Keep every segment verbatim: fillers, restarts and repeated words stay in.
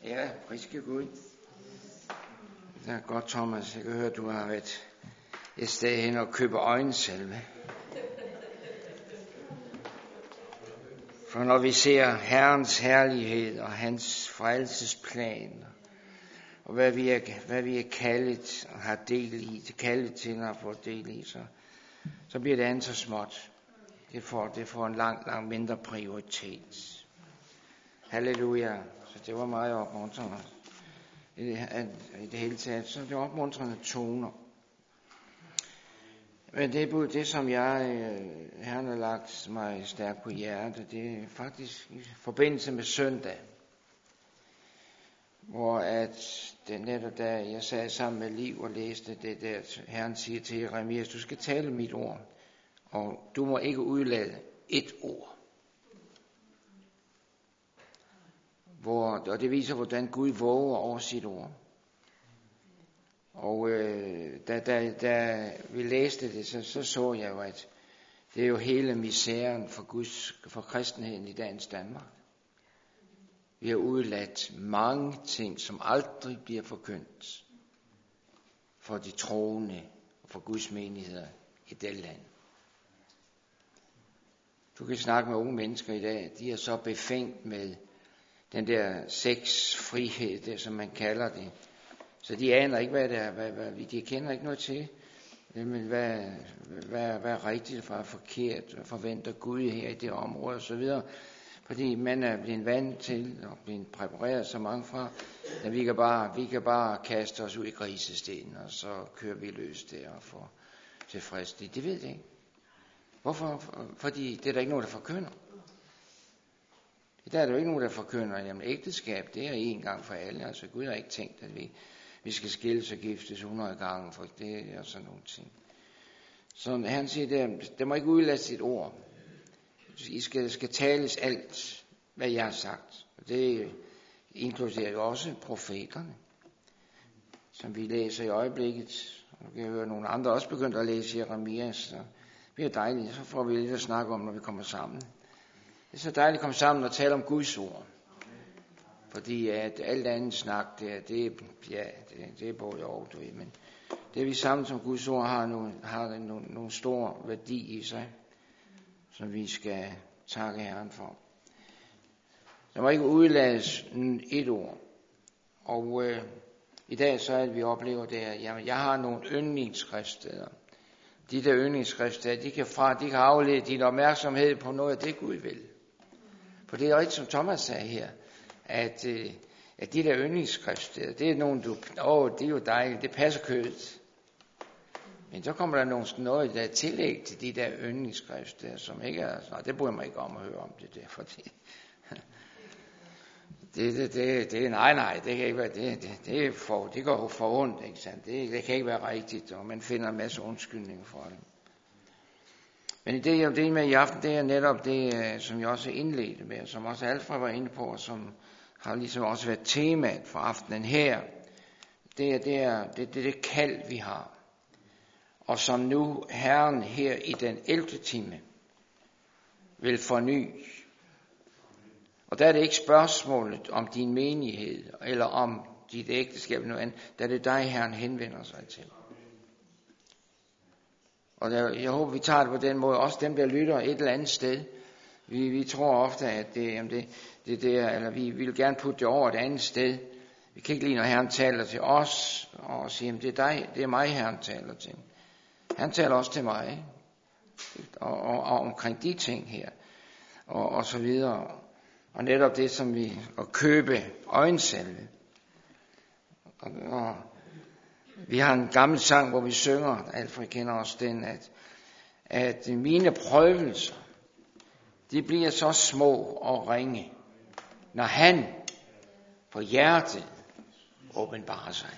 Ja, friske Gud. Det er godt, Thomas. Jeg kan høre, du har været et sted hen og købe øjensalve. For når vi ser Herrens herlighed og hans frelsesplan, og hvad vi er, hvad vi er kaldet og har del i, kaldet til at få del i, så, så bliver det andet så småt. Det får, det får en langt, langt mindre prioritet. Halleluja. Så det var meget opmuntrende. I det, i det hele taget, så det var opmuntrende toner. Men det er det, som jeg, Herren har lagt mig stærkt på hjertet, det er faktisk i forbindelse med søndag. Hvor at det netop da jeg sad sammen med Liv og læste det der, Herren siger til Jeremias, du skal tale mit ord, og du må ikke udlade et ord. Hvor, og det viser, hvordan Gud våger over sit ord. Og øh, da, da, da vi læste det, så, så så jeg jo, at det er jo hele misæren for, Guds, for kristenheden i dagens Danmark. Vi har udladt mange ting, som aldrig bliver forkyndt for de troende og for Guds menigheder i det land. Du kan snakke med unge mennesker i dag, de er så befængt med den der sexfrihed, det som man kalder det. Så de aner ikke, hvad det er, hvad, hvad, de kender ikke noget til, men hvad, hvad, hvad er rigtigt, hvad er forkert, hvad forventer Gud her i det område osv. Fordi man er blevet vant til og blevet præpareret så mange fra, at vi kan bare, vi kan bare kaste os ud i grisestenen, og så kører vi løs der og får tilfredsstillelse. De ved det ikke. Hvorfor? Fordi det er der ikke nogen, der forkynder. Der er der jo ikke nogen, der forkynder, jamen ægteskab, det er en gang for alle. Altså Gud har ikke tænkt, at vi, vi skal skilles og giftes hundrede gange, for det er sådan nogle ting. Så han siger, der, der må ikke udlade sit ord. I skal, skal tales alt, hvad jeg har sagt. Og det inkluderer jo også profeterne, som vi læser i øjeblikket. Og vi kan høre nogle andre også begyndt at læse Jeremias. Så det er dejligt, så får vi lidt at snakke om, når vi kommer sammen. Det er så dejligt at komme sammen og tale om Guds ord. Fordi at alt andet snak, det, det, ja, det, det er både og, du ved, men det vi sammen som Guds ord har, nogle, har nogle, nogle stor værdi i sig, som vi skal takke Herren for. Der må ikke udlades et ord. Og øh, i dag så er det, vi oplever det her, jamen jeg har nogle yndlingsskriftsteder. De der yndlingsskriftsteder, de kan, fra, de kan aflede din opmærksomhed på noget af det, Gud vil. For det er rigtigt, som Thomas sagde her, at, øh, at de der yndlingsskriftsteder, det er nogen, du, åh, det er jo dejligt, det passer kødet. Men så kommer der nogle noget, der er tillæg til de der yndlingsskriftsteder, som ikke er, nej, det bryder mig ikke om at høre om det der, fordi det, det, det, det, nej, nej, det kan ikke være, det, det, det, er for, det går for ondt, ikke sandt? Det, det kan ikke være rigtigt, og man finder en masse undskyldninger for det. Men det, jeg det med i aften, det er netop det, som jeg også indledte med, som også Alfred var inde på, og som har ligesom også været temaet for aftenen her. Det er det, er, det, det, det kald, vi har. Og som nu Herren her i den ellevte time vil forny. Og der er det ikke spørgsmålet om din menighed, eller om dit ægteskab eller noget andet. Der er det dig, Herren henvender sig til. Og der, jeg håber, vi tager det på den måde. Også dem, der lytter et eller andet sted. Vi, vi tror ofte, at det, jamen det, det, det er, eller vi, vi vil gerne putte det over et andet sted. Vi kan ikke lide, når Herren taler til os, og sige, at det er dig, det er mig, Herren taler til. Han taler også til mig, og, og, og omkring de ting her, og, og så videre. Og netop det, som vi, at købe øjensalve. Og, og vi har en gammel sang, hvor vi synger, Alfred kender også den, at, at mine prøvelser, de bliver så små og ringe, når han på hjertet åbenbarer sig.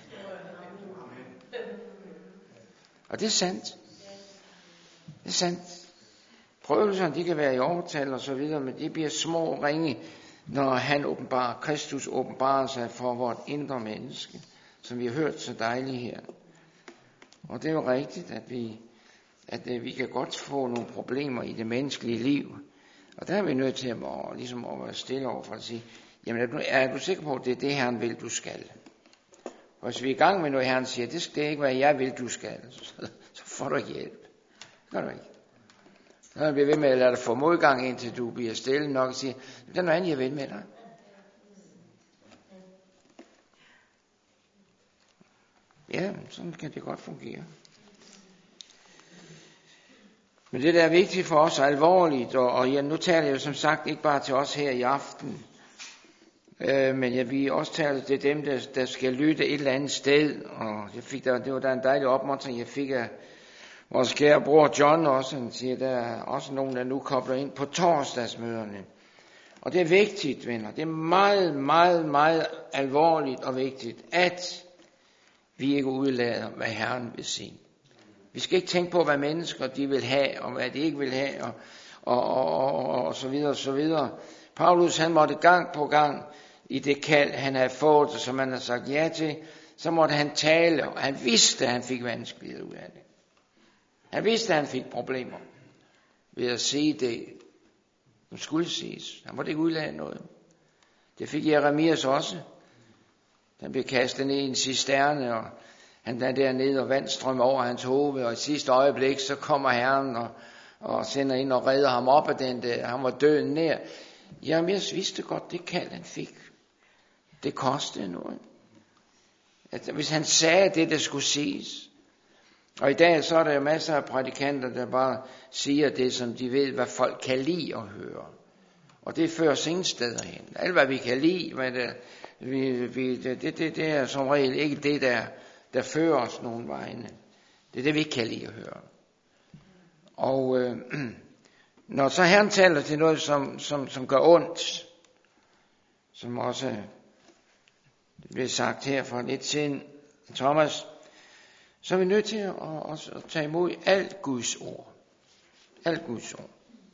Og det er sandt. Det er sandt. Prøvelserne, de kan være i overtal og så videre, men de bliver små og ringe, når han åbenbarer, Kristus åbenbarer sig for vort indre menneske, som vi har hørt så dejligt her. Og det er jo rigtigt, at vi, at vi kan godt få nogle problemer i det menneskelige liv. Og der er vi nødt til at, ligesom at være stille over for at sige, Jamen er du, er du sikker på, at det er det, Herren vil, du skal? Og hvis vi er i gang med noget, Herren siger, det skal ikke være, jeg vil, du skal, så, så får du ikke hjælp. Det gør du ikke. Så bliver ved med at lade dig få modgang, indtil du bliver stille nok og siger, det er noget andet, jeg vil med dig. Ja, sådan kan det godt fungere. Men det, der er vigtigt for os, er alvorligt, og, og ja, nu taler jeg jo som sagt ikke bare til os her i aften, øh, men jeg vil også tale til dem, der, der skal lytte et eller andet sted, og jeg fik der, det var der en dejlig opmuntring, jeg fik af vores kære bror John også. Han siger, der er også nogen, der nu kobler ind på torsdagsmøderne. Og det er vigtigt, venner. Det er meget, meget, meget alvorligt og vigtigt, at vi ikke udlader, hvad Herren vil sige. Vi skal ikke tænke på, hvad mennesker de vil have, og hvad de ikke vil have, og, og, og, og, og så videre, og så videre. Paulus, han måtte gang på gang i det kald, han havde fået, og som han har sagt ja til, så måtte han tale, og han vidste, at han fik vanskeligheder ud af det. Han vidste, at han fik problemer ved at sige det, som skulle siges. Han måtte ikke udlade noget. Det fik Jeremias også. Han blev kastet ned i en cisterne, og han er dernede, og vand strømmer over hans hoved, og i sidste øjeblik, så kommer Herren og, og sender ind og redder ham op af den der. Han var døden nær. Jeremias vidste godt, det kald han fik. Det kostede noget. At hvis han sagde det, der skulle siges. Og i dag, så er der jo masser af prædikanter, der bare siger det, som de ved, hvad folk kan lide at høre. Og det fører os ingen steder hen. Alt, hvad vi kan lide, hvad det, vi, vi, det, det, det, det er som regel ikke det, der, der fører os nogen vegne. Det er det, vi ikke kan lide at høre. Og øh, når så Herren taler til noget, som, som, som gør ondt, som også blev sagt her for lidt siden, Thomas, så er vi nødt til at, at, at tage imod alt Guds ord. Alt Guds ord.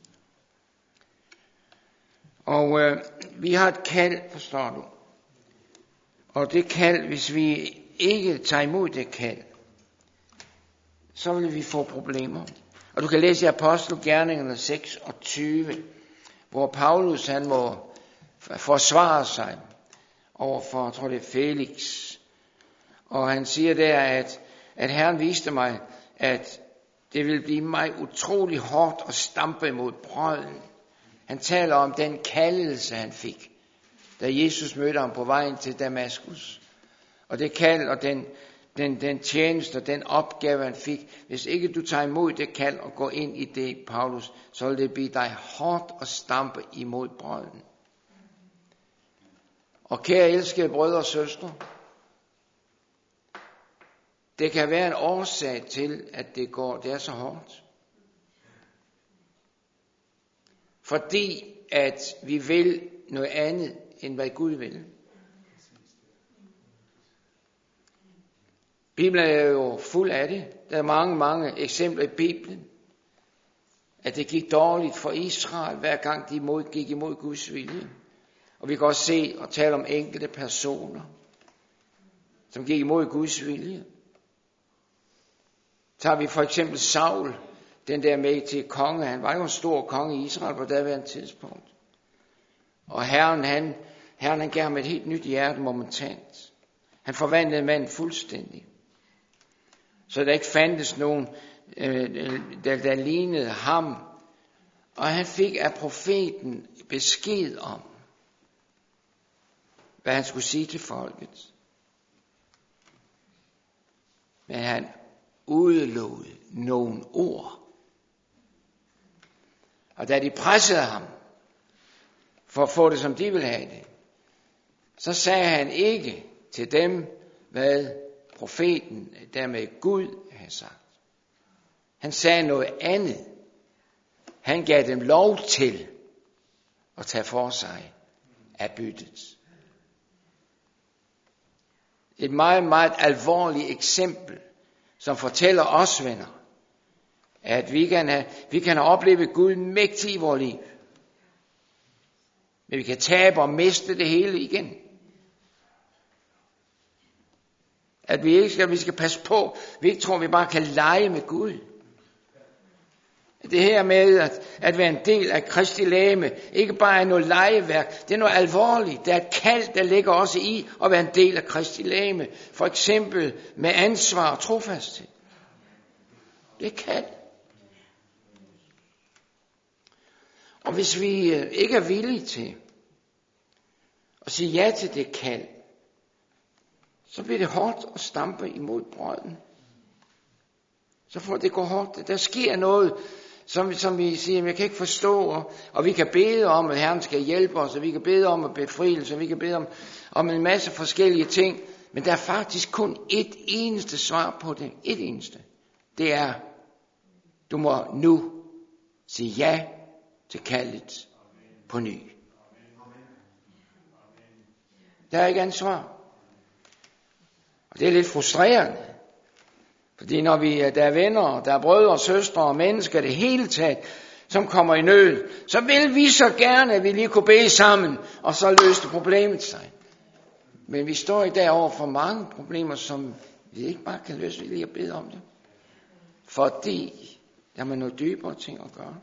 Og øh, vi har et kald, forstår du. Og det kald, hvis vi ikke tager imod det kald, så vil vi få problemer. Og du kan læse i Apostelgerningerne seks og tyve, hvor Paulus han må forsvare sig over for, jeg tror det er Felix. Og han siger der, at, at Herren viste mig, at det vil blive mig utrolig hårdt at stampe imod brøden. Han taler om den kaldelse, han fik, da Jesus mødte ham på vejen til Damaskus. Og det kald og den, den, den tjeneste og den opgave, han fik. Hvis ikke du tager imod det kald og går ind i det, Paulus, så vil det blive dig hårdt at stampe imod brøden. Og kære elskede brødre og søstre, det kan være en årsag til, at det går, det er så hårdt. Fordi at vi vil noget andet, end hvad Gud vil. Bibelen er jo fuld af det. Der er mange, mange eksempler i Bibelen, at det gik dårligt for Israel, hver gang de imod, gik imod Guds vilje. Og vi kan også se og tale om enkelte personer, som gik imod Guds vilje. Tager vi for eksempel Saul, den der med til konge. Han var jo en stor konge i Israel på daværende tidspunkt. Og Herren, han, Herren, han gav ham et helt nyt hjerte momentant. Han forvandlede manden fuldstændig. Så der ikke fandtes nogen, øh, der, der lignede ham. Og han fik af profeten besked om, hvad han skulle sige til folket. Men han udelod nogle ord. Og da de pressede ham, for at få det, som de ville have det, så sagde han ikke til dem, hvad profeten, dermed Gud, havde sagt. Han sagde noget andet. Han gav dem lov til at tage for sig af byttet. Et meget, meget alvorligt eksempel, som fortæller os, venner, at vi kan have, vi kan have oplevet Gud mægtig i vores liv. Men vi kan tabe og miste det hele igen. At vi ikke skal, vi skal passe på. Vi ikke tror, vi bare kan lege med Gud. Det her med at, at være en del af Kristi legeme, ikke bare er noget legeværk, det er noget alvorligt. Der er et kald, der ligger også i at være en del af Kristi legeme. For eksempel med ansvar og trofasthed. Det er kald. Og hvis vi ikke er villige til at sige ja til det kald, så bliver det hårdt at stampe imod brøden. Så får det gå hårdt. Der sker noget, som, som vi siger, jeg kan ikke forstå, og, og vi kan bede om, at Herren skal hjælpe os, og vi kan bede om at befrielse, og vi kan bede om, om en masse forskellige ting, men der er faktisk kun et eneste svar på det. Et eneste. Det er, du må nu sige ja til kaldet på ny. Der er ikke andet svar. Og det er lidt frustrerende. Fordi når vi, der er venner, der er brødre og søstre og mennesker, det hele taget, som kommer i nød, så vil vi så gerne, at vi lige kunne bede sammen, og så løste problemet sig. Men vi står i dag over for mange problemer, som vi ikke bare kan løse ved lige at bede om det. Fordi der er noget dybere ting at gøre.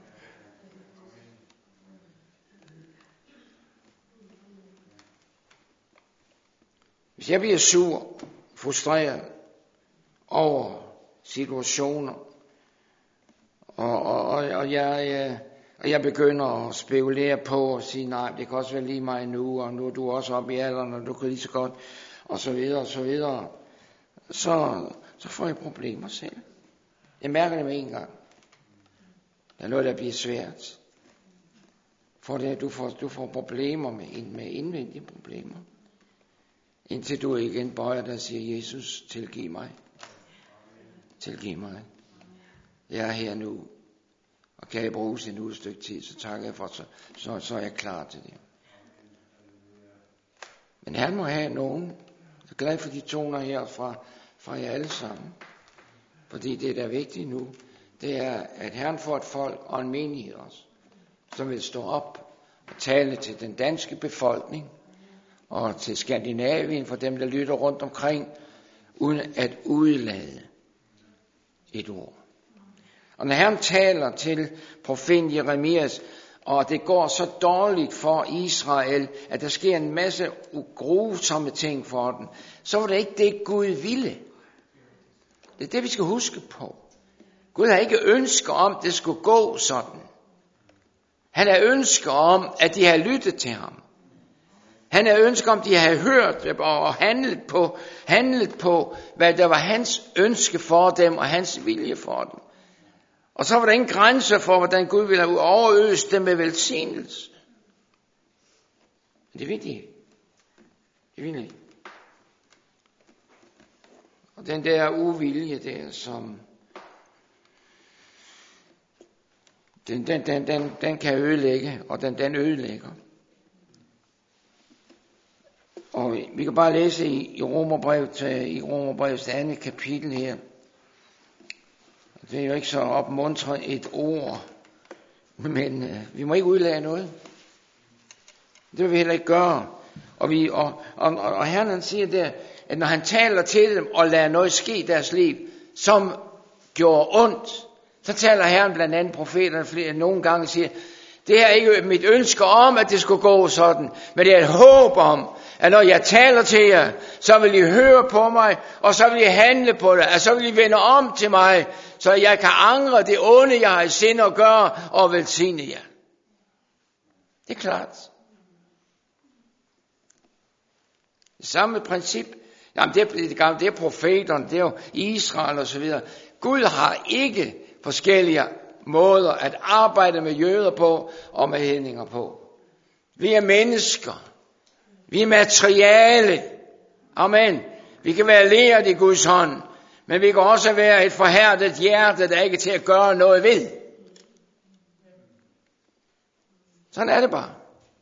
Hvis jeg bliver sur, frustreret over situationer, og, og, og, og, jeg, jeg, og jeg begynder at spekulere på at sige, nej, det kan også være lige mig nu, og nu er du også oppe i alderen, og du kan lige så godt, og så videre, og så videre, så, så får jeg problemer selv. Jeg mærker det med en gang. Der er noget, der bliver svært. For det, du får, du får problemer med, med indvendige problemer. Indtil du igen bøjer dig og siger, Jesus, tilgiv mig. Tilgiv mig. Jeg er her nu. Og kan jeg bruge sin nu et stykke tid, så takker jeg for, så, så, så er jeg klar til det. Men han må have nogen. Jeg er glad for de toner her fra, fra jer alle sammen. Fordi det, der er vigtigt nu, det er, at Herren får et folk og en menighed også, som vil stå op og tale til den danske befolkning, og til Skandinavien, for dem, der lytter rundt omkring, uden at udlade et ord. Og når Herren taler til profeten Jeremias, og det går så dårligt for Israel, at der sker en masse grusomme ting for dem, så var det ikke det, Gud ville. Det er det, vi skal huske på. Gud har ikke ønsker om, det skulle gå sådan. Han har ønsker om, at de har lyttet til ham. Han har ønsket om, de havde hørt og handlet på, handlet på, hvad der var hans ønske for dem og hans vilje for dem. Og så var der ingen grænser for, hvordan Gud ville have overøst dem med velsignelse. Men det vil de ikke. Det vil de ikke. Og den der uvilje der, som den, den, den, den, den kan ødelægge, og den, den ødelægger. Og vi kan bare læse i, i Romerbrevet, i Romerbrevets andet kapitel her. Det er jo ikke så opmuntrende et ord, men øh, vi må ikke udlade noget. Det vil vi heller ikke gøre. Og, vi, og, og, og Herren siger der, at når han taler til dem og lader noget ske i deres liv, som gjorde ondt, så taler Herren blandt andet profeterne flere nogle gange siger, det er ikke mit ønske om, at det skulle gå sådan, men det er et håb om, at når jeg taler til jer, så vil I høre på mig, og så vil I handle på det, og så vil I vende om til mig, så jeg kan angre det onde, jeg har i sind at gøre, og velsigne jer. Det er klart. Det samme princip, jamen det er, det er, det er profeterne, det er jo Israel og så videre. Gud har ikke forskellige måder at arbejde med jøder på og med hedninger på. Vi er mennesker. Vi er materiale. Amen. Vi kan være læret i Guds hånd, men vi kan også være et forhærdet hjerte, der ikke er til at gøre noget ved. Sådan er det bare.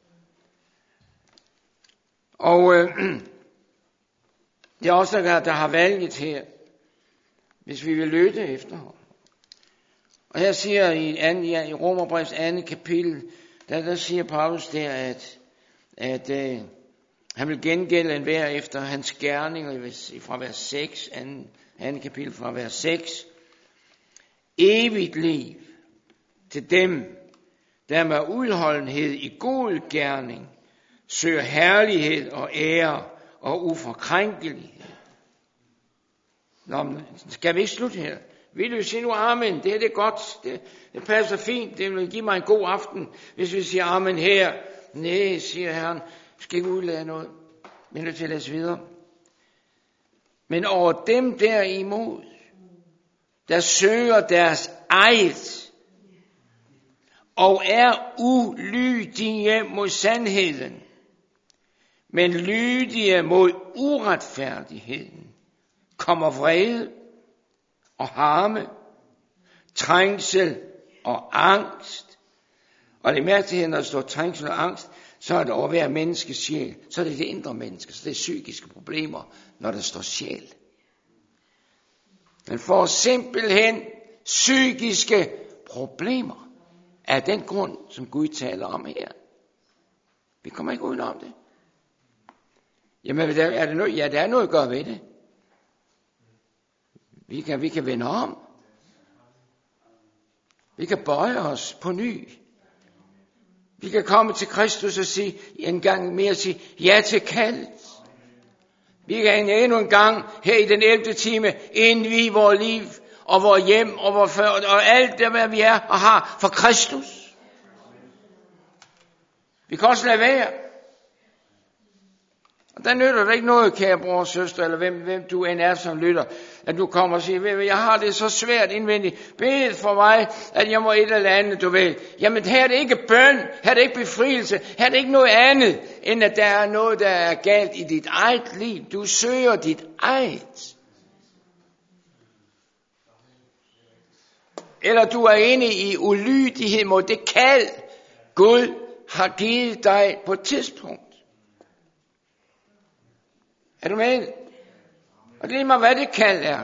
Og øh, det er også der, der har valget her, hvis vi vil lytte efter ham. Og her siger i, anden, ja, i Romerbrevets andet kapitel, der, der siger Paulus der, at, at øh, han vil gengælde enhver efter hans gerninger fra vers seks, anden, anden kapitel fra vers seks. Evigt liv til dem, der med udholdenhed i god gerning søger herlighed og ære og uforkrænkelighed. Nå, men skal vi ikke slutte her? Vil du sige nu amen? Det er det godt. Det, det passer fint. Det vil give mig en god aften, hvis vi siger amen her. Nej, siger Herren. Skal ikke udlade noget. Vi er nødt til at læse videre. Men over dem derimod, der søger deres eget, og er ulydige mod sandheden, men lydige mod uretfærdigheden, kommer vrede og harme, trængsel og angst. Og det mærke til, når der står trængsel og angst, så er det over hver menneskes sjæl. Så er det det indre menneske, så det er psykiske problemer, når der står sjæl. Men for simpelthen psykiske problemer af den grund, som Gud taler om her. Vi kommer ikke udenom det. Jamen, er det noget? Ja, der er noget at gøre ved det. Vi kan, vi kan vende om. Vi kan bøje os på ny. Vi kan komme til Kristus og sige, en gang mere sige, ja til kaldet. Vi kan endnu en gang her i den ellevte time indvie vores liv og vores hjem og, vores før, og alt det, hvad vi er og har for Kristus. Vi kan også lade være. Og der nytter det ikke noget, kære bror og søster, eller hvem, hvem du end er, som lytter, at du kommer og siger, jeg har det så svært indvendigt. Bed for mig, at jeg må et eller andet, du ved. Jamen her er det ikke bøn, her er det ikke befrielse, her er det ikke noget andet, end at der er noget, der er galt i dit eget liv. Du søger dit eget. Eller du er inde i ulydighed mod det kald, Gud har givet dig på et tidspunkt. Er du med? Og det er mig, hvad det kald er.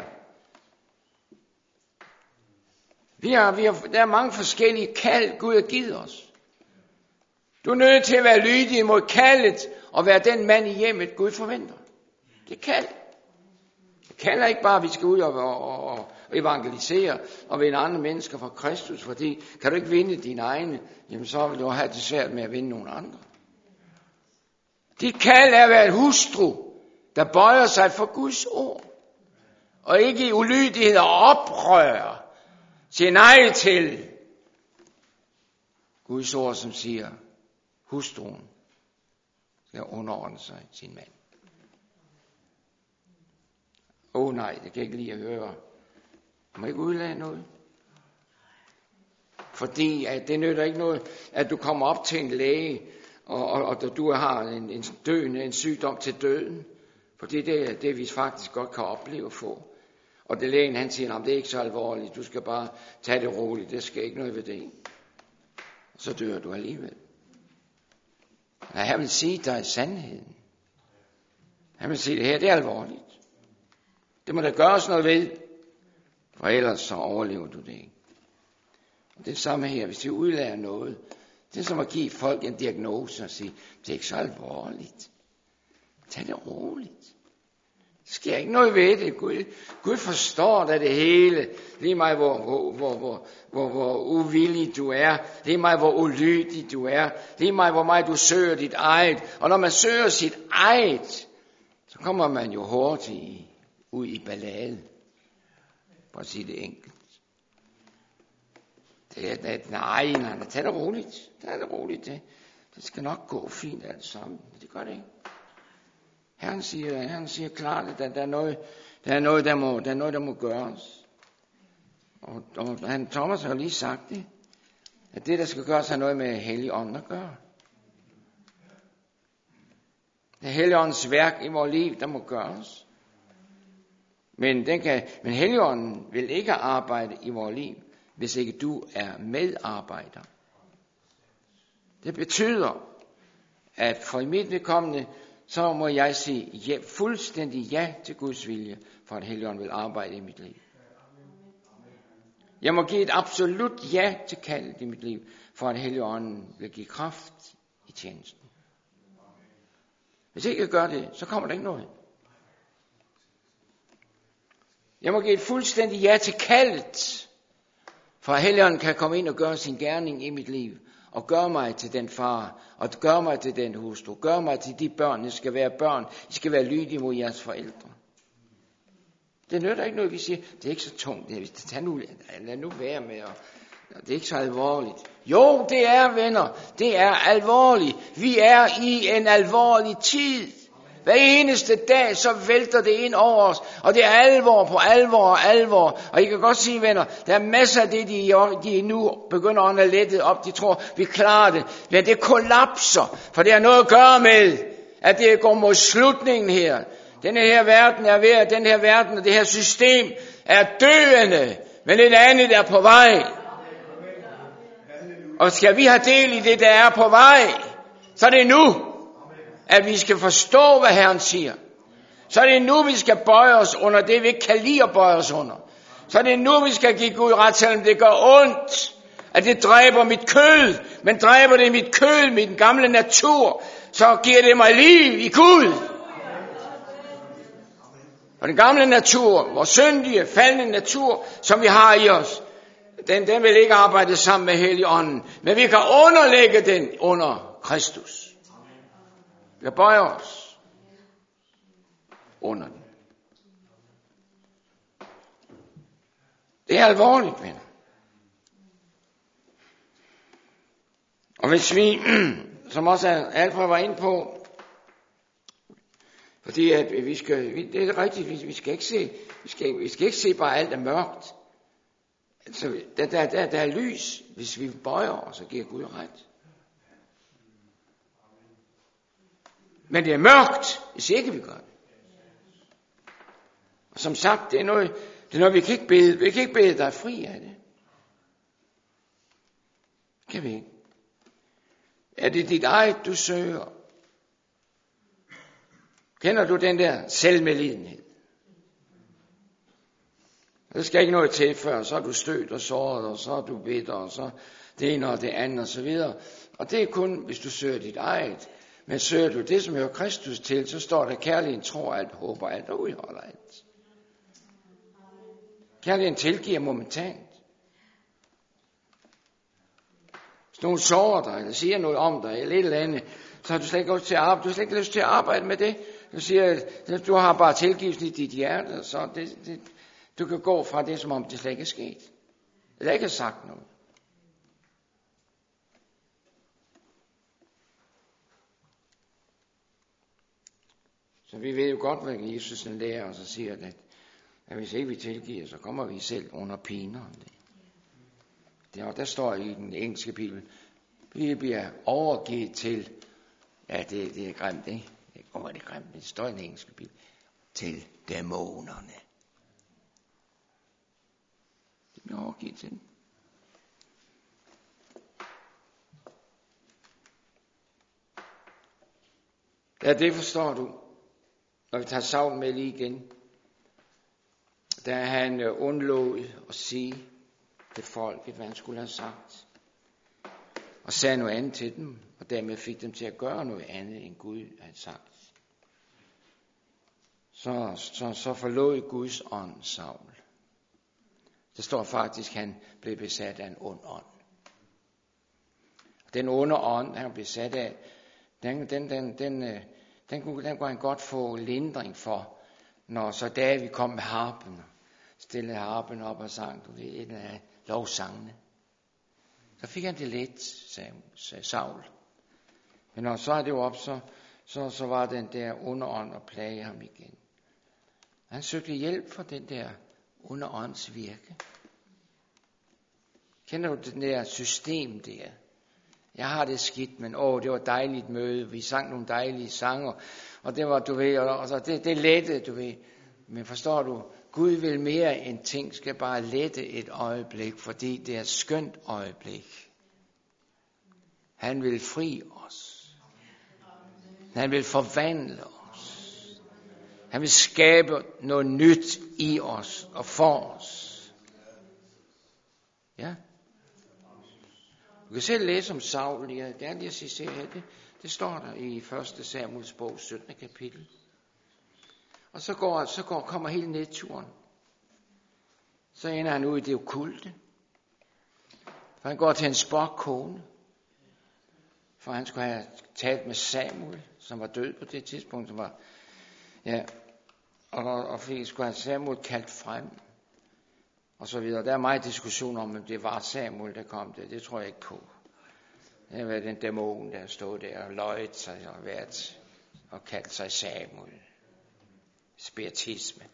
Vi har, vi har, der er mange forskellige kald, Gud har givet os. Du er nødt til at være lydig mod kaldet, og være den mand i hjemmet, Gud forventer. Det er kald. Det kalder ikke bare, at vi skal ud og, og, og evangelisere, og vinde andre mennesker fra Kristus, fordi kan du ikke vinde dine egne, jamen så vil du have det svært med at vinde nogle andre. Dit kald er at være en hustru, der bøjer sig for Guds ord, og ikke i ulydighed og oprør, siger nej til Guds ord, som siger, hustruen skal underordne sig sin mand. Åh oh, nej, det kan jeg ikke lide at høre. Jeg må ikke udlade noget. Fordi at det nytter ikke noget, at du kommer op til en læge, og, og, og du har en, en døende, en sygdom til døden. Fordi det er det, vi faktisk godt kan opleve at få. Og det lægen, han siger, det er ikke så alvorligt, du skal bare tage det roligt, det skal ikke noget ved det. Så dør du alligevel. Ja, han vil sige dig sandheden. Han vil sige, det her det er alvorligt. Det må der gøres noget ved, for ellers så overlever du det ikke. Og det er samme her, hvis vi udlærer noget, det er som at give folk en diagnose og sige, det er ikke så alvorligt. Tag det roligt. Der sker ikke noget ved det. Gud, Gud forstår dig det hele. Lige meget hvor, hvor, hvor, hvor, hvor, hvor uvillig du er. Lige meget hvor ulydig du er. Lige meget hvor meget du søger dit eget. Og når man søger sit eget, så kommer man jo hurtigt ud i ballade. For at sige det enkelt. Det er, det, nej, nej, nej, tag det roligt. Tag det roligt. Det, det skal nok gå fint alt sammen. Det gør det ikke. Herren siger, Herren siger klart, at der, der, er noget, der, er noget, der, må, der er noget, der må gøres. Og, og han, Thomas har lige sagt det, at det, der skal gøres, har noget med Helligånden at gøre. Det er Helligåndens værk i vores liv, der må gøres. Men, den kan, men Helligånden vil ikke arbejde i vores liv, hvis ikke du er medarbejder. Det betyder, at for i mit vedkommende, så må jeg sige ja, fuldstændig ja til Guds vilje, for at Helligånden vil arbejde i mit liv. Jeg må give et absolut ja til kaldet i mit liv, for at Helligånden vil give kraft i tjenesten. Hvis ikke jeg gør det, så kommer der ikke noget. Jeg må give et fuldstændig ja til kaldet, For Helligånden kan komme ind og gøre sin gerning i mit liv. Og gøre mig til den far. Og gøre mig til den hustru. Gøre mig til de børn. I skal være børn. I skal være lydige mod jeres forældre. Det nytter ikke noget, vi siger. Det er ikke så tungt. Det er, tag nu, lad nu være med. Og, det er ikke så alvorligt. Jo, det er, venner. Det er alvorligt. Vi er i en alvorlig tid. Hver eneste dag, så vælter det ind over os. Og det er alvor på alvor og alvor. Og I kan godt sige, venner, der er masser af det, de, de nu begynder at ånde lettet op. De tror, vi klarer det. Men det kollapser. For det har noget at gøre med, at det går mod slutningen her. Den her verden er ved, den her verden og det her system er døende. Men et andet er på vej. Og skal vi have del i det, der er på vej, så er det nu, at vi skal forstå, hvad Herren siger. Så er det nu, vi skal bøje os under det, vi ikke kan lide at bøje os under. Så er det nu, vi skal give Gud ret, selvom det gør ondt, at det dræber mit kød. Men dræber det mit kød, min gamle natur, så giver det mig liv i Gud. Og den gamle natur, vores syndige, faldende natur, som vi har i os, den, den vil ikke arbejde sammen med Helligånden, men vi kan underlægge den under Kristus. Vi kan bøje os under den. Det er alvorligt, venner. Og hvis vi, som også Alfred var inde på, fordi at vi skal, det er rigtigt, vi skal ikke se, vi skal, vi skal ikke se bare alt er mørkt. Altså, der, der, der, der er lys, hvis vi bøjer os og giver Gud ret. Men det er mørkt, hvis ikke vi gør det. Og som sagt, det er noget, det er noget vi kan ikke bede, vi kan ikke bede dig fri af det. Kan vi ikke? Er det dit eget, du søger? Kender du den der selvmedlidenhed? Der skal ikke noget til før, så er du stødt og såret, og så er du bitter, og så det ene og det andet og så videre. Og det er kun, hvis du søger dit eget. Men søger du det, som hører Kristus til, så står der, kærligheden tror alt, håber alt og udholder alt. Kærligheden tilgiver momentant. Hvis nogen sover dig, eller siger noget om dig, eller et eller andet, så har du slet ikke lyst til at arbejde, du har slet ikke lyst til at arbejde med det. Du siger, du har bare tilgivelsen i dit hjerte, så det, det, du kan gå fra det, som om det slet ikke er sket. Eller ikke har sagt noget. Så vi ved jo godt, hvad Jesus lærer os og siger, at, at hvis ikke vi tilgiver, så kommer vi selv under piner. Der, der står i den engelske bibel, vi bliver overgivet til, ja det, det er grimt, ikke? Åh, oh, det er grimt, det står i den engelske bibel, til dæmonerne. Det bliver overgivet til dem. Ja, det forstår du. Når vi tager Saul med lige igen, da han undlod at sige til folket, hvad han skulle have sagt, og sagde noget andet til dem, og dermed fik dem til at gøre noget andet, end Gud havde sagt. Så, så, så forlod Guds ånd Saul. Der står faktisk, at han blev besat af en ond ånd. Den onde ånd, han blev besat af, den, den, den, den, den, kunne, den kunne han godt få lindring for, når så David kom med harpen, stillede harpen op og sang, du ved, en af lovsangene. Så fik han det let, sagde, sagde Saul. Men når så er det jo op, så, så, så var den der onde ånd og plage ham igen. Han søgte hjælp for den der onde ånds virke. Kender du den der system der? Jeg har det skidt, men åh, det var et dejligt møde. Vi sang nogle dejlige sanger, og det var, du ved, og så det, det lette, du ved. Men forstår du, Gud vil mere end ting, skal bare lette et øjeblik, fordi det er et skønt øjeblik. Han vil fri os. Han vil forvandle os. Han vil skabe noget nyt i os og for os. Ja. Du kan selv læse om Saul. Jeg vil gerne lige sige, se her, det, det står der i første Samuels bog, syttende kapitel. Og så, går, så går, kommer hele nedturen. Så ender han ud i det okkulte. For han går til en spokkone. For han skulle have talt med Samuel, som var død på det tidspunkt. Som var, ja, og, og skulle have Samuel kaldt frem. Og så videre. Der er meget diskussion om, om det var Samuel, der kom det. Det tror jeg ikke på. Det har været den dæmon, der stod der og løjet sig og været og kaldt sig Samuel. Spiritisme.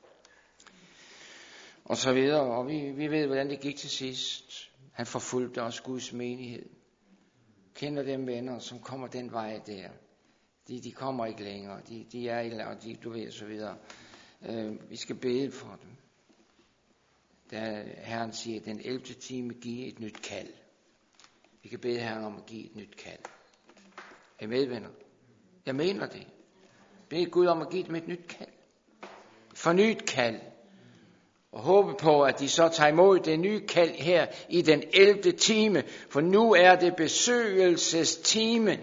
Og så videre. Og vi, vi ved, hvordan det gik til sidst. Han forfulgte også Guds menighed. Kender dem venner, som kommer den vej der. De, de kommer ikke længere. De, de er ikke længere, de, du ved, så videre. Øh, vi skal bede for dem. Da Herren siger, at den ellevte time giver et nyt kald. Vi kan bede Herren om at give et nyt kald. Er I med, venner? Jeg mener det. Bed Gud om at give dem et nyt kald. Fornyet kald. Og håbe på, at de så tager imod det nye kald her i den ellevte time. For nu er det besøgelsestime.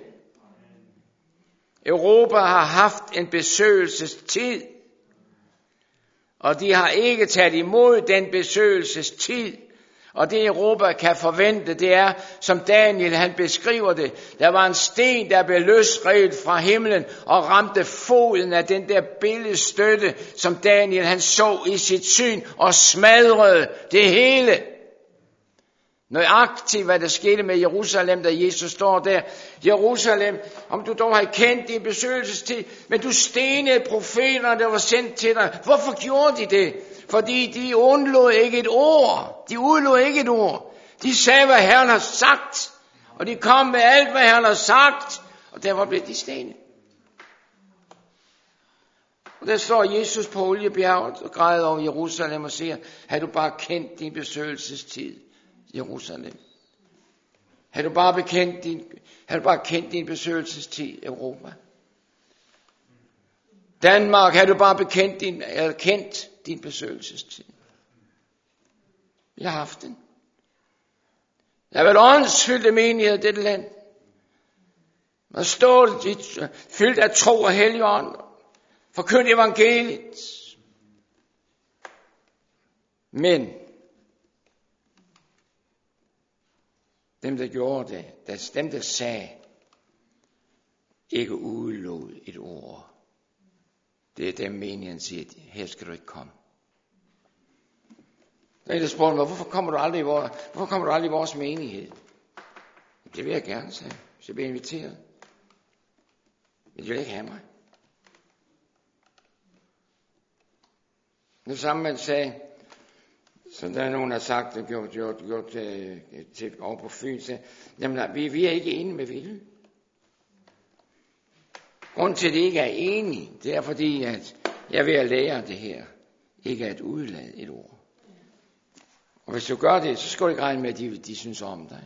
Europa har haft en besøgelsestid. Og de har ikke taget imod den besøgelsestid. Og det Europa kan forvente, det er, som Daniel han beskriver det. Der var en sten, der blev løsrevet fra himlen og ramte foden af den der billedstøtte, som Daniel han så i sit syn og smadrede det hele. Nøjagtigt, hvad der skete med Jerusalem, da Jesus står der. Jerusalem, om du dog har kendt din besøgelsestid, men du stenede profeterne, der var sendt til dig. Hvorfor gjorde de det? Fordi de undlod ikke et ord. De udlod ikke et ord. De sagde, hvad Herren har sagt. Og de kom med alt, hvad Herren har sagt. Og derfor blev de stenet. Og der står Jesus på Oliebjerget og græder over Jerusalem og siger, har du bare kendt din besøgelsestid, Jerusalem? Har du bare bekendt din, har du bare kendt din besøgelsestid, Europa? Danmark, har du bare bekendt din, eller kendt din besøgelsestid? Vi har haft den. Der har været åndsfyldte menigheder i dette land. Man står fyldt af tro og helligånd. Forkynd evangeliet. Men dem, der gjorde det, der, dem, der sagde, ikke udelod et ord. Det er dem, menigheden siger, her skal du ikke komme. Der er en, der spørger mig, hvorfor kommer du aldrig i vores, hvorfor kommer du aldrig i vores menighed? Det vil jeg gerne sige, hvis jeg bliver inviteret. Men de vil ikke have mig. Det samme man sagde, så der er nogen, der har sagt, det gjort, gjort, gjort til, til over på Fyn, sagde, jamen vi, vi er ikke enige med Ville. Grunden til, at de ikke er enige, det er fordi, at jeg er ved at lære det her, ikke at udlade et ord. Og hvis du gør det, så skal du ikke regne med, at de, de synes om dig.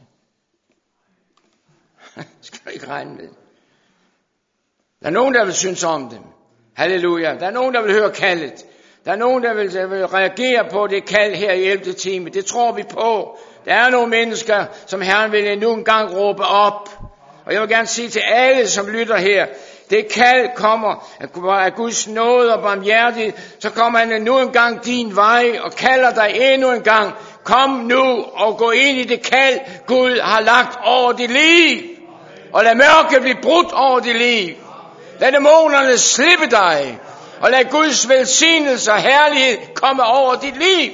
skal du ikke regne med. Der er nogen, der vil synes om dem. Halleluja. Der er nogen, der vil høre kaldet. Der er nogen, der vil, der vil reagere på det kald her i ellevte time. Det tror vi på. Der er nogle mennesker, som Herren vil endnu en gang råbe op. Og jeg vil gerne sige til alle, som lytter her, det kald kommer af Guds nåde og barmhjertighed, så kommer han endnu en gang din vej og kalder dig endnu en gang. Kom nu og gå ind i det kald, Gud har lagt over dit liv. Og lad mørket blive brudt over dit liv. Lad dæmonerne slippe dig. Og lad Guds velsignelse og herlighed komme over dit liv.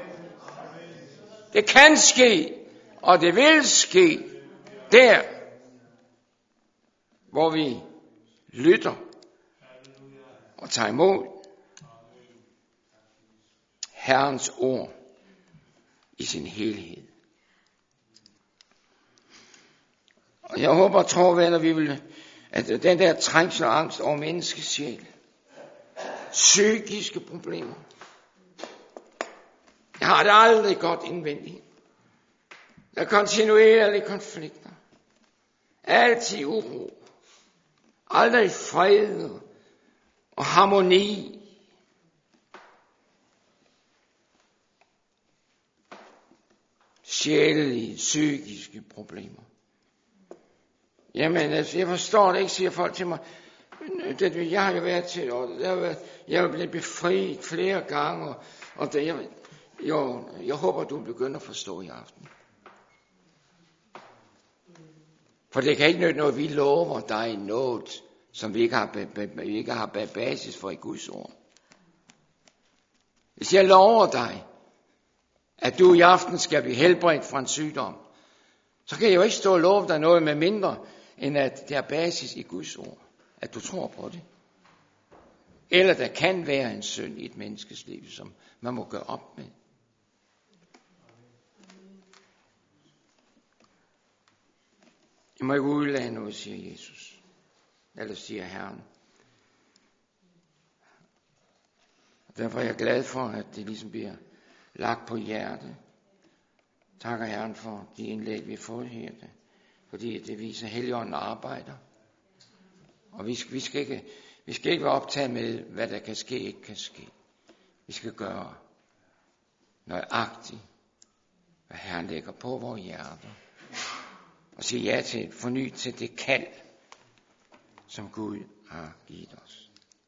Det kan ske, og det vil ske der, hvor vi lytter og tager imod Herrens ord i sin helhed. Og jeg håber og tror, venner, vi vil, at den der trængsel og angst over menneskets sjæl, psykiske problemer, jeg har det aldrig godt indvendigt. Der er kontinuerlige konflikter, altid uro, aldrig fred og harmoni. Sjælelige, psykiske problemer. Jamen, altså, jeg forstår det ikke, siger folk til mig. Det, jeg har jo været til, og jeg har været, jeg er blevet befriet flere gange, og, og det, jeg, jo, jeg håber, du begynder at forstå i aften. For det kan ikke nytte noget, vi lover dig noget, som vi ikke har, vi ikke har basis for i Guds ord. Hvis jeg lover dig, at du i aften skal blive helbredt fra en sygdom, så kan jeg jo ikke stå og love dig noget med mindre, end at det er basis i Guds ord. At du tror på det. Eller der kan være en synd i et menneskes liv, som man må gøre op med. Jeg må ikke udlade noget, siger Jesus. Eller siger Herren. Derfor er jeg glad for, at det ligesom bliver lagt på hjertet. Takker Herren for de indlæg, vi har fået her. Fordi det viser, at Helligånden arbejder. Og vi skal, vi, skal ikke, vi skal ikke være optaget med, hvad der kan ske, ikke kan ske. Vi skal gøre nøjagtigt, hvad Herren lægger på vores hjerter. Og sige ja til, forny til det kald, som Gud har givet os.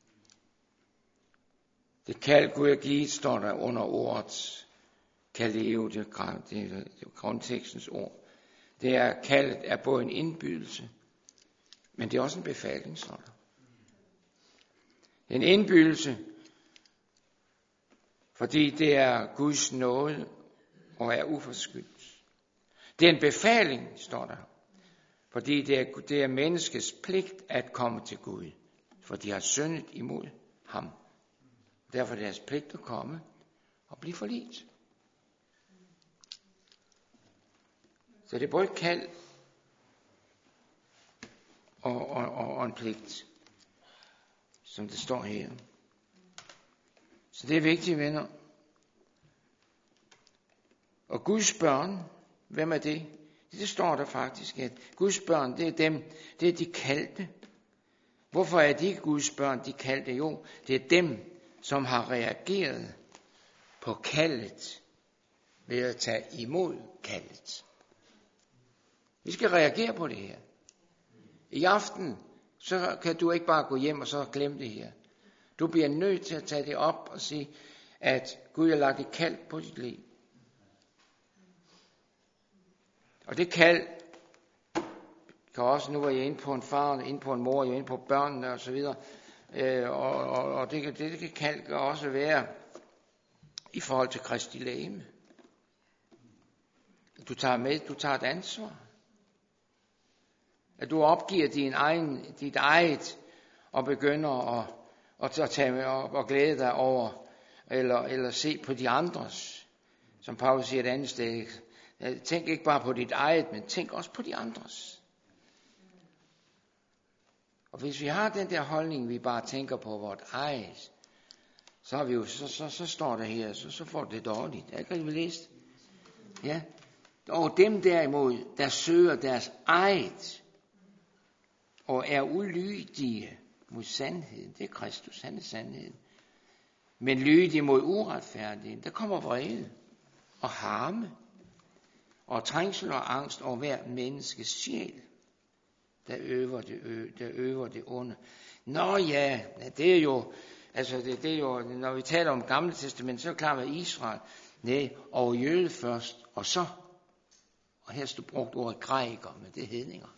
Det kald, Gud har givet, står der under ordet kaleo, det er, det er grundtekstens ord. Det er kaldet er både en indbydelse, men det er også en befaling, står der. En indbydelse, fordi det er Guds nåde og er uforskyldt. Det er en befaling, står der, fordi det er, det er menneskets pligt at komme til Gud, for de har syndet imod ham. Derfor er det deres pligt at komme og blive forlidt. Så det er både et kald og, og, og, og en pligt, som det står her. Så det er vigtigt, venner. Og Guds børn, hvem er det? Det står der faktisk, at Guds børn, det er dem, det er de kaldte. Hvorfor er de Guds børn, de kaldte? Jo, det er dem, som har reageret på kaldet ved at tage imod kaldet. Vi skal reagere på det her. I aften, så kan du ikke bare gå hjem og så glemme det her. Du bliver nødt til at tage det op og sige, at Gud har lagt et kald på dit liv. Og det kald kan også, nu er jeg inde på en far, inde på en mor, jeg er inde på børnene og så videre. Øh, og, og, og det, kan, det kan kald kan også være i forhold til Kristi legeme. Du tager med, du tager et ansvar. At du opgiver din egen, dit eget og begynder at, at, at tage med og, og glæde dig over, eller, eller se på de andres. Som Paulus siger et andet sted. Tænk ikke bare på dit eget, men tænk også på de andres. Og hvis vi har den der holdning, vi bare tænker på vort eget, så har vi jo, så, så, så står der her, så, så får det dårligt. Jeg kan ikke læse. Ja. Og dem derimod, der søger deres eget, og er ulydige mod sandheden, det er Kristus, han er sandheden. Men lydige mod uretfærdigheden, der kommer vrede og harme, og trængsel og angst over hver menneskes sjæl, der øver det, ø, der øver det onde. Nå ja, det er jo, altså det, det er jo, når vi taler om Gamle Testament, så er det klart, at Israel, nej, og jøde først, og så, og her står brugt ordet græker, men det er hedninger.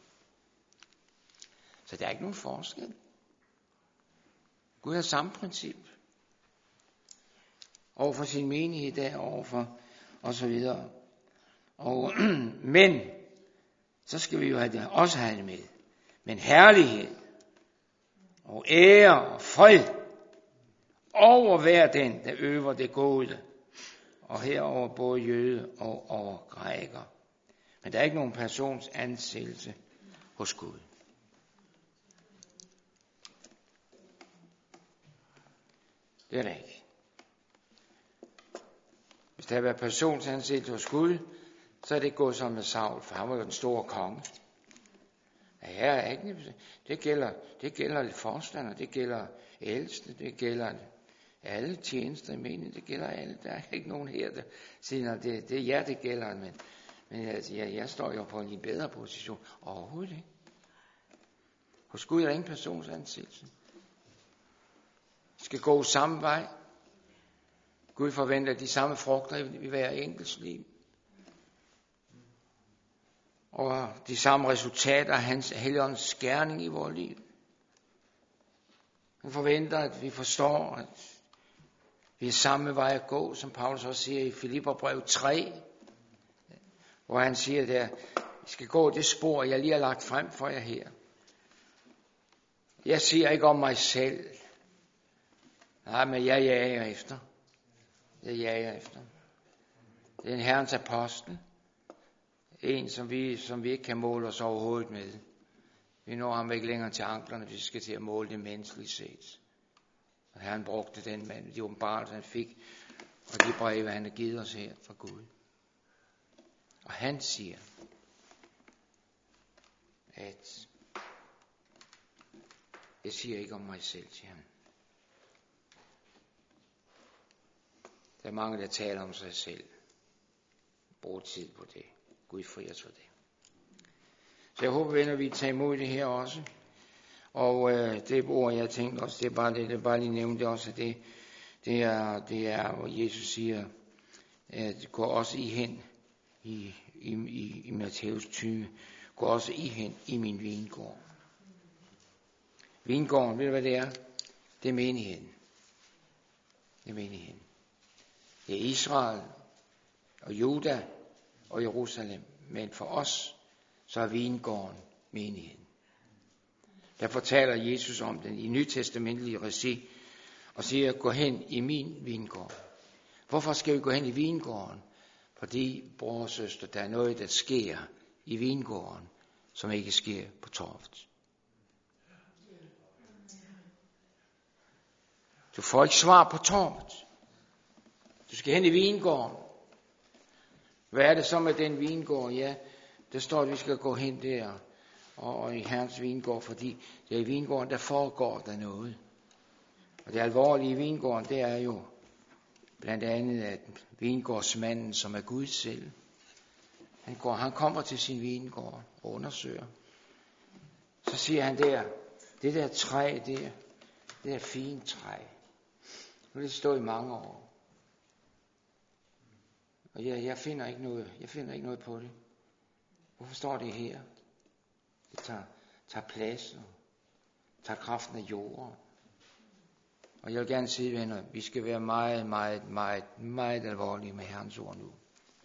Så der er ikke nogen forskel. Gud har samme princip overfor sin menighed der, overfor og så videre. Og, men, så skal vi jo have det, også have det med. Men herlighed og ære og fred over hver den, der øver det gode. Og herover både jøde og over græker. Men der er ikke nogen persons ansættelse hos Gud. Det er der ikke. Hvis der har været persons ansættelse hos Gud, så er det gået som med Saul, for han var jo den store konge. Ja, her er ikke, det gælder, det gælder forstander, det gælder ældste, det gælder alle tjenester i meningen, det gælder alle. Der er ikke nogen her, der siger, at det, det er jer, det gælder, men, men altså, jeg, jeg står jo på en bedre position. Overhovedet ikke. Hos Gud er der ingen persons ansættelse. Vi skal gå samme vej. Gud forventer de samme frugter i hver enkelt liv. og de samme resultater af hans Helligånds skærning i vores liv. Han forventer, at vi forstår, at vi er samme vej at gå, som Paulus også siger i Filipperbrev tre, hvor han siger der, I skal gå det spor, jeg lige har lagt frem for jer her. Jeg siger ikke om mig selv. Nej, men jeg jager efter. Jeg jager efter. Det er en Herrens apostel. En, som vi, som vi ikke kan måle os overhovedet med. Vi når ham ikke længere til anklerne, hvis vi skal til at måle det menneskeligt set. Og Herren brugte den mand, de åbenbarelser han fik, og de breve, han har givet os her fra Gud. Og han siger, at jeg siger ikke om mig selv, siger han. Der er mange, der taler om sig selv. Brug tid på det. Gud fri os for det. Så jeg håber, venner, vi tager imod det her også. Og øh, det ord, jeg tænkte også, det er bare det, det er bare lige nævnt det også, at det, det er, det er, hvor Jesus siger, at gå også I hen i, i, i, i Matthæus tyve, gå også I hen i min vingård. Vingården, ved du hvad det er? Det er menigheden. Det er menigheden. Det er Israel og Juda og Jerusalem. Men for os, så er vingården menigheden. Der fortæller Jesus om den i nytestamentlige regi, og siger, gå hen i min vingård. Hvorfor skal vi gå hen i vingården? Fordi, bror og søster, der er noget, der sker i vingården, som ikke sker på torvet. Du får ikke svar på torvet. Du skal hen i vingården. Hvad er det så med den vingård? Ja, der står, at vi skal gå hen der, og, og i Herrens vingård, fordi det er i vingården, der foregår der noget. Og det alvorlige i vingården, det er jo blandt andet, at vingårdsmanden, som er Gud selv, han, går, han kommer til sin vingård og undersøger. Så siger han der, det der træ der, det er fint træ. Nu er det stået i mange år. Og jeg, jeg, finder ikke noget, jeg finder ikke noget på det. Hvorfor står det her? Det tager, tager plads og tager kraften af jorden. Og jeg vil gerne sige, venner, vi skal være meget, meget, meget, meget alvorlige med Herrens ord nu.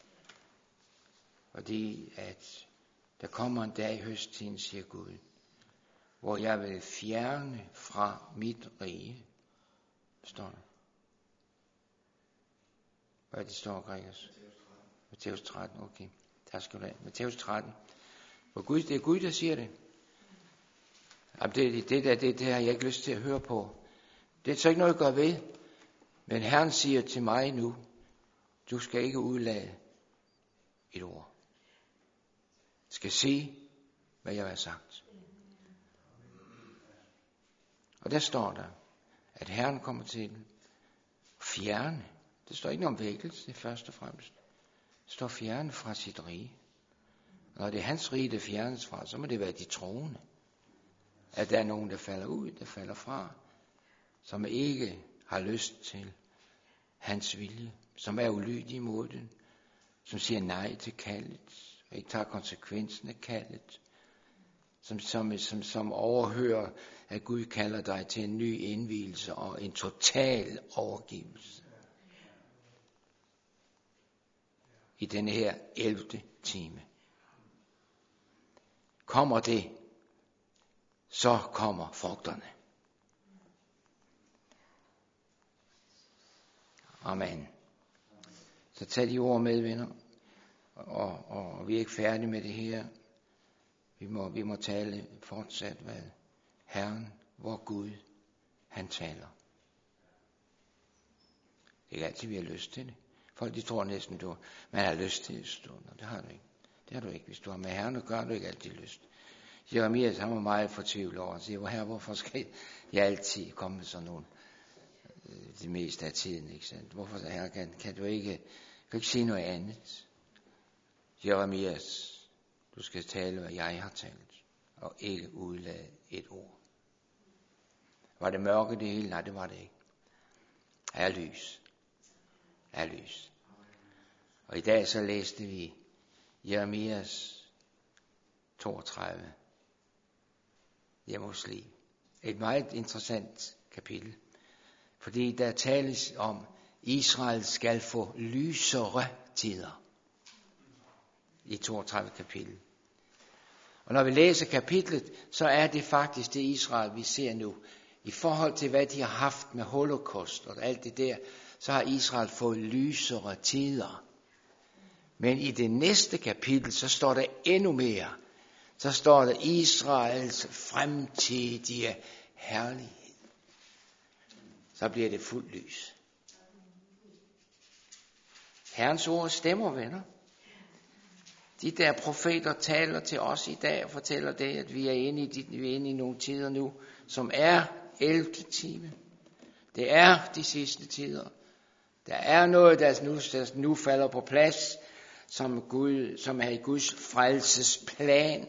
Fordi at der kommer en dag i høsttiden, siger Gud, hvor jeg vil fjerne fra mit rige. Står der. Hvad er det står, Gregers? Matthæus tretten, okay. Tak skal du have. Matthæus tretten. Hvor Gud, det er Gud, der siger det. Jamen, det, det, der, det, det har jeg ikke lyst til at høre på. Det er så ikke noget at gøre ved. Men Herren siger til mig nu, du skal ikke udlade et ord. Du skal se, hvad jeg har sagt. Og der står der, at Herren kommer til at fjerne. Det står ikke noget om vækkelse, det først og fremmest. Det står fjerne fra sit rige. Når det er hans rige, der fjernes fra, så må det være de troende. At der er nogen, der falder ud, der falder fra, som ikke har lyst til hans vilje, som er ulydige imod den, som siger nej til kaldet, og ikke tager konsekvensen af kaldet, som, som, som, som overhører, at Gud kalder dig til en ny indvielse og en total overgivelse. I denne her ellevte time. Kommer det, så kommer frugterne. Amen. Så tag de ord med, venner. Og, og, og vi er ikke færdige med det her. Vi må, vi må tale fortsat, hvad Herren, vor Gud, han taler. Det er ikke altid, vi har lyst til det. Folk, de tror næsten, du man har lyst til det stunder. Det har du ikke. Det har du ikke. Hvis du har med Herren at gøre, du ikke altid lyst. Jeremias, han var meget fortvivlet over og siger, hvor Herre, hvorfor skal jeg altid komme med sådan nogle det meste af tiden, ikke sandt? Hvorfor, Herre, kan, kan du ikke, kan du ikke sige noget andet? Jeremias, du skal tale, hvad jeg har talt, og ikke udlade et ord. Var det mørke det hele? Nej, det var det ikke. Er lys. Er lys. Og i dag så læste vi Jeremias toogtredive. Hjemme hos Liv. Et meget interessant kapitel. Fordi der tales om, Israel skal få lysere tider. I toogtredive kapitel. Og når vi læser kapitlet, så er det faktisk det Israel, vi ser nu. I forhold til, hvad de har haft med holocaust og alt det der, så har Israel fået lysere tider. Men i det næste kapitel, så står der endnu mere. Så står der Israels fremtidige herlighed. Så bliver det fuldt lys. Herrens ord stemmer, venner. De der profeter taler til os i dag og fortæller det, at vi er inde i, de, vi er inde i nogle tider nu, som er ellevte time. Det er de sidste tider. Der er noget, der nu, der nu falder på plads, som, Gud, som er i Guds frelsesplan.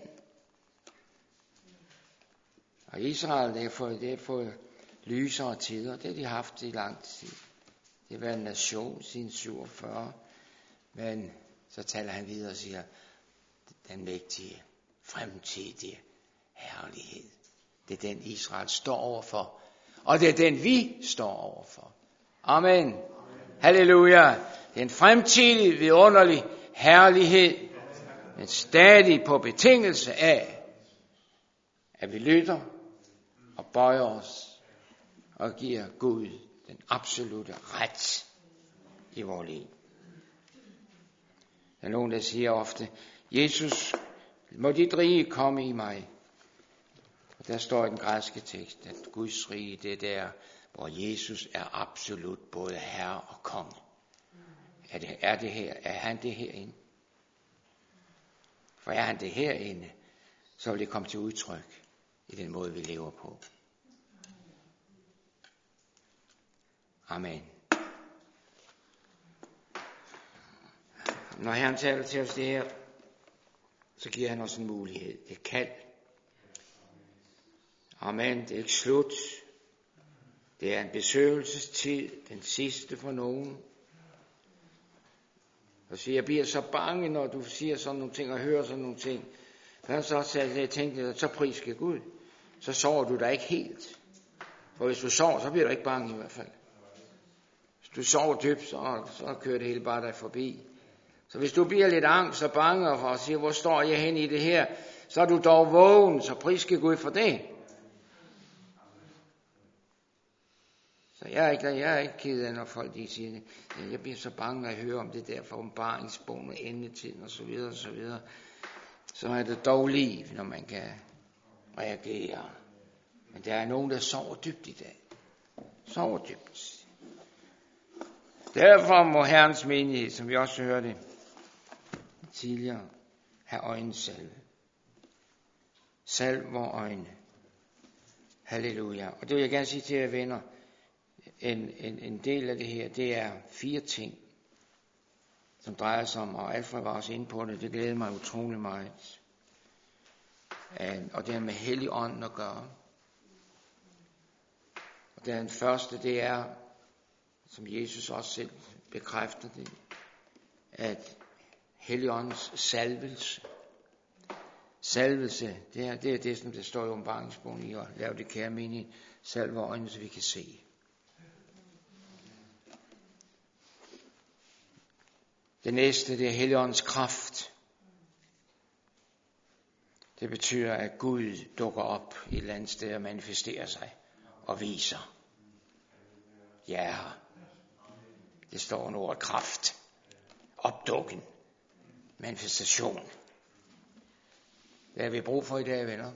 Og Israel, det har fået, det har fået lysere tider. Det har de haft i lang tid. Det har været en nation siden syvogfyrre. Men så taler han videre og siger, den mægtige, fremtidige herlighed. Det er den, Israel står overfor. Og det er den, vi står overfor. Amen. Amen. Halleluja. Det er en fremtidig, vidunderlig herlighed. Men stadig på betingelse af, at vi lytter og bøjer os og giver Gud den absolute ret i vores liv. Der er nogen, der siger ofte, Jesus, må dit rige komme i mig. Og der står i den græske tekst, at Guds rige, det er der, hvor Jesus er absolut både herre og konge. Er det, er det her? Er han det herinde? For er han det herinde, så vil det komme til udtryk i den måde, vi lever på. Amen. Når Herren taler til os det her, så giver han os en mulighed. Det er kald. Amen. Det er ikke slut. Det er en besøgelsestid, den sidste for nogen. Og så jeg bliver så bange, når du siger sådan nogle ting og hører sådan nogle ting. Først så sagde jeg, tænkte, så priske Gud. Så sover du da ikke helt. For hvis du sover, så bliver du ikke bange i hvert fald. Hvis du sover dybt, så, så kører det hele bare dig forbi. Så hvis du bliver lidt angst og bange og siger, hvor står jeg hen i det her, så er du dog vågen, så priske Gud for det. Så jeg er ikke, jeg er ikke ked af, når folk de siger det. Jeg bliver så bange at høre om det der for åbenbaringsbogen og endetiden og så videre og så videre. Så er det dog liv, når man kan reagere. Men der er nogen, der sover dybt i dag. Sover dybt. Derfor må Herrens menighed, som vi også hørte tidligere, have øjnene salve. Salv vores øjne. Halleluja. Og det vil jeg gerne sige til jer venner. En, en, en del af det her, det er fire ting, som drejer sig om, og Alfred var også inde på det, det glæder mig utrolig meget. Og det er med Helligånden at gøre. Og den første, det er, som Jesus også selv bekræfter det, at Helligåndens salvelse, salvelse, det er det, er det som der står i åbenbaringsbogen i, og lave det kære menighed, salve øjnene, så vi kan se. Det næste, det er Helligåndens kraft. Det betyder, at Gud dukker op i et eller andet sted og manifesterer sig og viser. Ja, det står under ordet kraft. Opdukken. Manifestation. Det har vi brug for i dag, venner.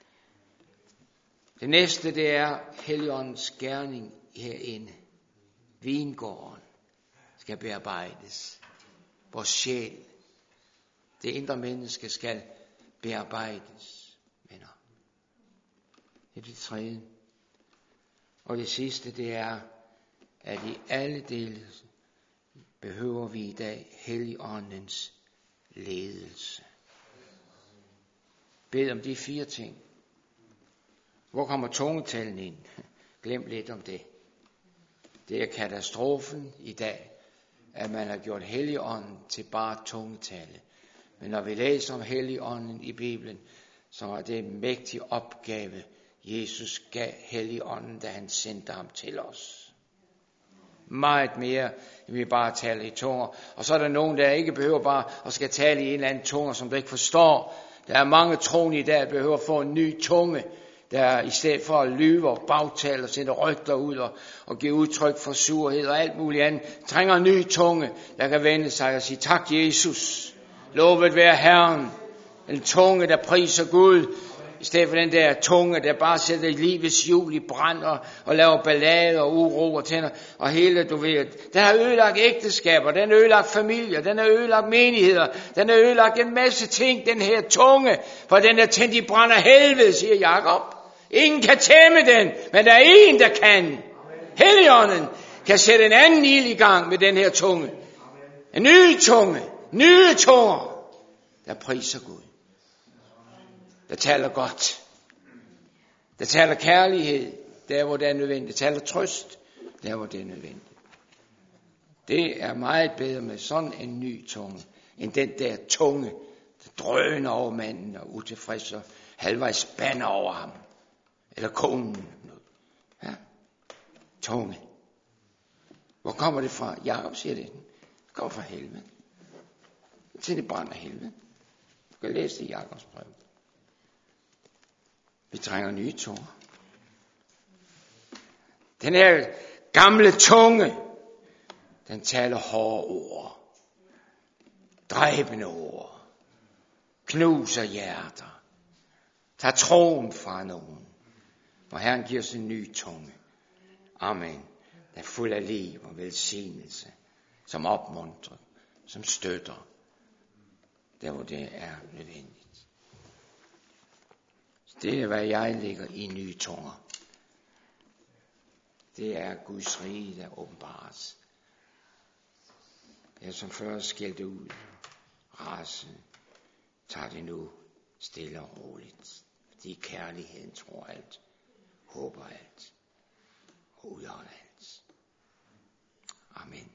Det næste, det er Helligåndens gerning herinde. Vingården skal bearbejdes. Vores sjæl, det indre menneske, skal bearbejdes, venner. Det er det tredje. Og det sidste, det er, at i alle dele behøver vi i dag Helligåndens ledelse. Bed om de fire ting. Hvor kommer tungetalen ind? Glem lidt om det. Det er katastrofen i dag, at man har gjort Helligånden til bare tungetale. Men når vi læser om Helligånden i Bibelen, så er det en mægtig opgave, Jesus gav Helligånden, da han sendte ham til os. Meget mere, end vi bare taler i tunger. Og så er der nogen, der ikke behøver bare at skal tale i en eller anden tunge, som du ikke forstår. Der er mange troende i dag, der behøver at få en ny tunge, der i stedet for at lyve og bagtale og sende rygter ud og, og give udtryk for surhed og alt muligt andet, trænger en ny tunge, der kan vende sig og sige, tak Jesus, lovet være Herren. En tunge, der priser Gud, i stedet for den der tunge, der bare sætter livets hjul i brand og, og laver ballade og uro og tænder. Og hele, du ved, den har ødelagt ægteskaber, den har ødelagt familier, den har ødelagt menigheder, den har ødelagt en masse ting, den her tunge, for den er tændt i brand af helvede, siger Jakob. Ingen kan tæmme den, men der er en, der kan. Helligånden kan sætte en anden ild i gang med den her tunge. En ny tunge, nye tunger, der priser Gud. Der taler godt. Der taler kærlighed, der hvor det er nødvendigt. Der taler trøst, der hvor det er nødvendigt. Det er meget bedre med sådan en ny tunge, end den der tunge, der drøner over manden og utilfreds og halvvejs bander over ham. Eller konen. Ja. Tunge. Hvor kommer det fra? Jakob siger det. Det kommer fra helvede. Til det brænder helvede. Du kan læse det i Jakobs brev. Vi trænger nye tunger. Den her gamle tunge, den taler hårde ord. Dræbende ord. Knuser hjerter. Tager troen fra nogen. Og Herren giver os en ny tunge. Amen. Der er fuld af liv og velsignelse. Som opmuntrer. Som støtter. Der hvor det er nødvendigt. Det er, hvad jeg lægger i nye tunger. Det er Guds rige, der åbenbares. Jeg som før skældte ud, rase, tager det nu stille og roligt. Fordi kærligheden tror alt, håber alt, og udholder alt. Amen.